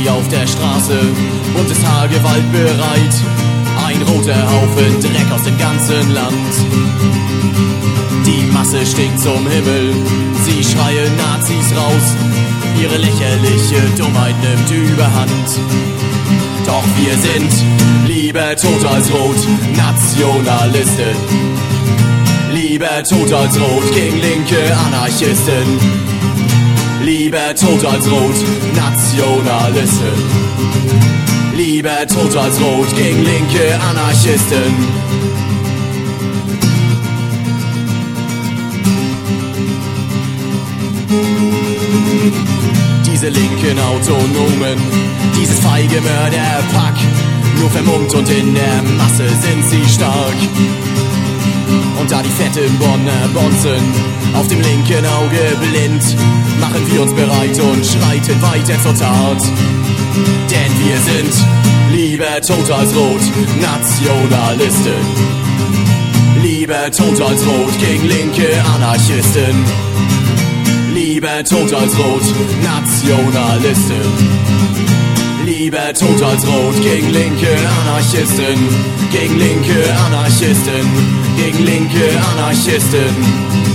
Nazi auf der Straße, buntes Haar, Gewalt bereit. Ein roter Haufen Dreck aus dem ganzen Land. Die Masse stinkt zum Himmel, sie schreien Nazis raus. Ihre lächerliche Dummheit nimmt überhand. Doch wir sind lieber tot als rot, Nationalisten. Lieber tot als rot gegen linke Anarchisten. Lieber tot als rot, Nationalisten. Lieber tot als rot gegen linke Anarchisten. Diese linken Autonomen, dieses feige Mörderpack, nur vermummt und in der Masse sind sie stark. Und da die fetten Bonner Bonzen auf dem linken Auge blind, machen wir uns bereit und schreiten weiter zur Tat. Denn wir sind lieber tot als rot, Nationalisten. Lieber tot als rot gegen linke Anarchisten. Lieber tot als rot, Nationalisten. Lieber tot als rot gegen linke Anarchisten. Gegen linke Anarchisten. Gegen linke Anarchisten.